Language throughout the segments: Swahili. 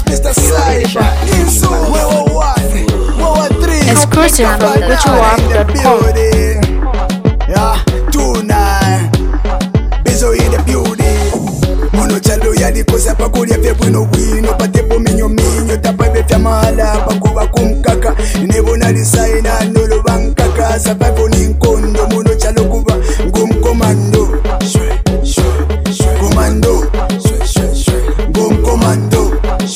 Mr. Cyber, Insu, World 1, World 3. Exclusive from GucciWarp.com. Yeah, tonight, Bizo in the building. Mono chalo yali kosa pakulia pepo no wino. Patepo minyo minyo, tapabe fya mahala. Pakuwa kumkaka, nebona lisaina nolo bankaka. Sabago ni nkondo, mono chalo kuwa ngum komando. Komando, ngum komando.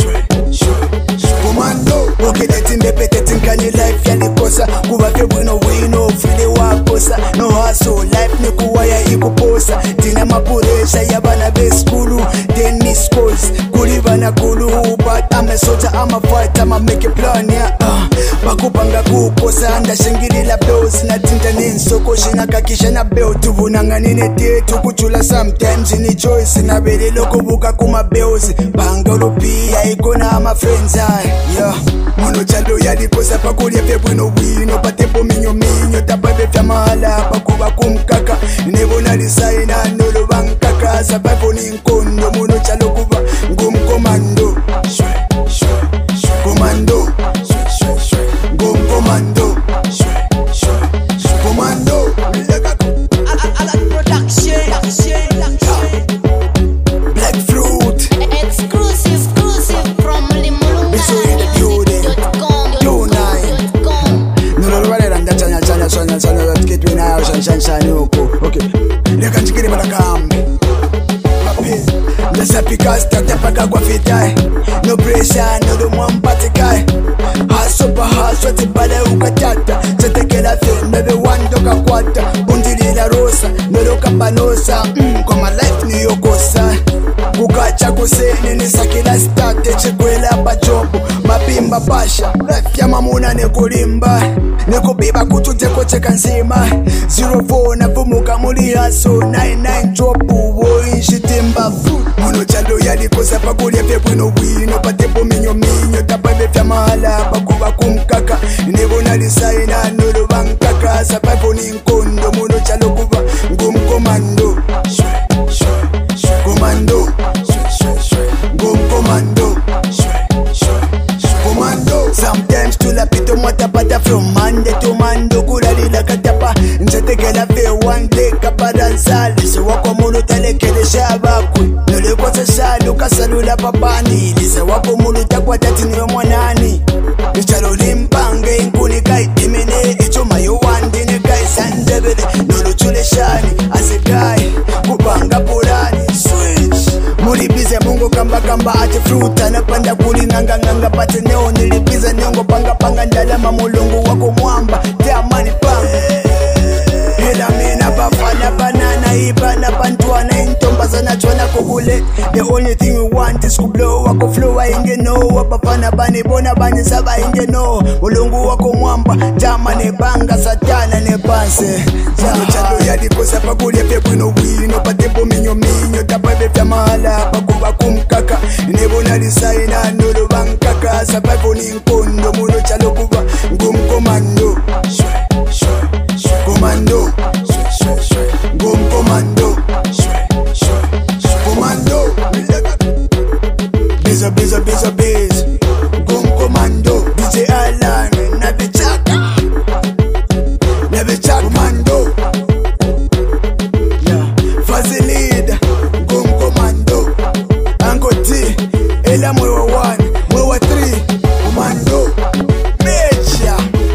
Komando, okay tetimbe tetimkanye life yali kosa. Kuwa pepo no wino, file wakosa. No hustle, life ni kuwaya ikuposa. Tina mapuresha yabana beskulu. Tennis schools, kuli bana kulu. But I'm a soldier, I'm a fighter, I'ma make a plan, yeah. Bakupanga kukosa, ndashingiri la bills. Na tinta ninsoko, shinakakisha na bill. Tuvunanga nine day, tukuchula sometimes. Ni choice, na beli loko buka kuma bills. Bangalo pia, ikona ama friends, yeah. Mono chalo yali kosa pakulia pepo no wino. Patepo minyo minyo, tapabe fya mahala. Pakuwa kumkaka, nebona lisaina nolo bankaka. Sabago ni nkondo, mono chalo kuwa ngum komando. Komando, ngum komando. Komando, Alan Production. Black Fruit. Exclusive from Bizo in the building. Okay. Leka nchikiri bada kambi. Nasa pika start paka kwa fitai. No pressure, no do mwampati kai. Hasopa haswati bale ukatata. Chatekela fe, nebe wandoka kwata. Undili la rosa, noroka panosa. Kwa my life ni yokosa. Kukacha kuseni nisakila state. Chikwela pachopo, mapimba pasha. Life ya mamuna nekulimba. Nekubiba kututeko cheka nzima. 04 na vumuka muli haso. 99 chopu, woi shitimba fruit. Mono chalo yali kosa pakulia pepo no wino. Patepo minyo minyo, tapabe fya mahala. Pakuwa kumkaka, nebona lisaina nolo bankaka. Sabago ni nkondo, mono chalo kuwa ngum komando. Komando, ngum komando. Komando, sometimes tulapito mwatapata from Monday to Mando. Kulalila katapa, nchatekela fe one day kaparanzali. So wako mulu talekele shabakwe. Nolekwa sa shalu kasalula papani. Lisa wako mulu takwa tatiniwe mwanani. Ichalo limpange inkuni kai imene. Icho mayo wandine kai sandebele. Nolo chule shani, asekai, kupanga pulani. Switch, mulibize mungo kamba kamba ati fruta. Napanda kuli nganga pate neo. Nilibize niongo panga ndalama mulungu wako mwamba. Tiamani panga. Hela mina bafana banana ibana bantuana intomba zana chwana kukule. The only thing we want is kublow wako flow inge no. Wapafana bani bona bani saba inge no. Mulungu wako mwamba jama ne banga satana ne panse. Zano chalo yadi kosa pakulia pepo no wino. Patepo minyo minyo tapabe fya mahala. Pakuwa kumkaka nebona lisaina nolo bankaka. Sabago ni nkondo mono chalo kuwa ngum komando. Komando, ngum komando. Komando, bizo ngum komando. DJ Alan, nabichaka komando. Yeah, Fazilida, ngum komando. Anko T, ela mwewa 1, mwewa 3, komando. Mecha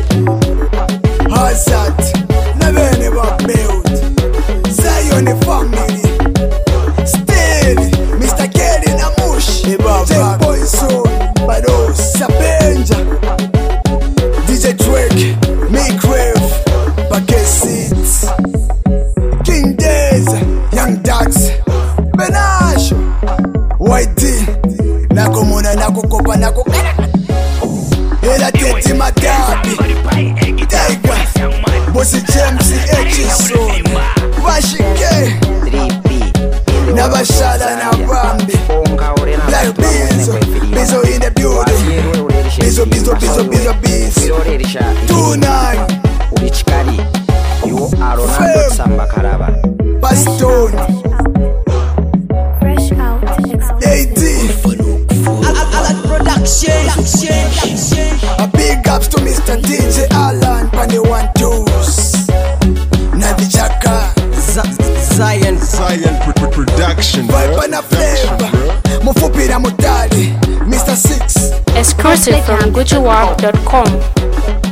Hazard, nebene ba build. Zion family. Still, Mr. Kelly na Mush. J Boy Soul, Bados, Sabenja. DJ Drake, Make Rave, Packet Seeds. King Days, Young Dax, Benash, YD. Nakomona, nakukopa, nakukana. Ela teti matabi. Tiger, Bossy James, Echiso, Washike, Nabashala na Bambi, Black Bizo in the building, Bizo. Tonight, Paston, Fresh out. AD, Alan Production. Production, Vibe na flavor mufupira mutali Mr. 6 Exclusive from GucciWarp.com.